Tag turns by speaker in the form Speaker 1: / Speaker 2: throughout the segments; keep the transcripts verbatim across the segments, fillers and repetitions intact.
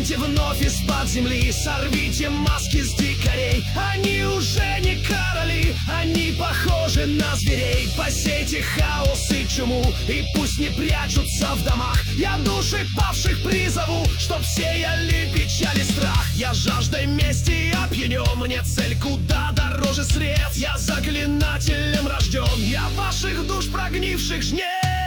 Speaker 1: Встаньте вновь из-под земли, сорвите маски с дикарей. Они уже не короли, они похожи на зверей. Посейте хаос и чуму, и пусть не прячутся в домах. Я души павших призову, чтоб сеяли печаль и страх. Я жаждой мести опьянен, мне цель куда дороже средств. Я заклинателем рожден, я ваших душ прогнивших жнец.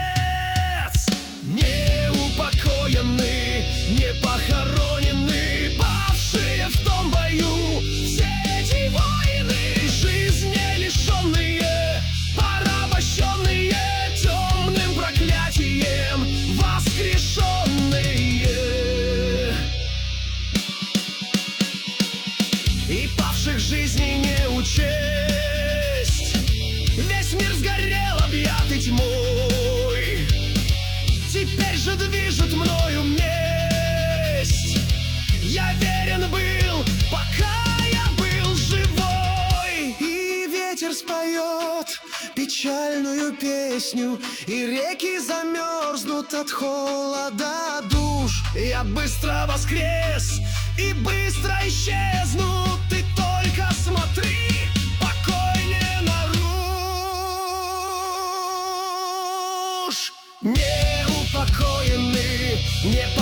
Speaker 1: Неупокоенный, не похоронены, павшие в том бою. Все эти воины, жизни лишенные, порабощенные темным проклятием, воскрешенные. И павших жизней не учесть, весь мир сгорел, объятый тьмой. Теперь же движет мною месть. Я верен был, пока я был живой. И ветер споет печальную песню, и реки замерзнут от холода душ. Я быстро воскрес и быстро исчезну. Ты только смотри, покой не нарушь. Неупокоенный, не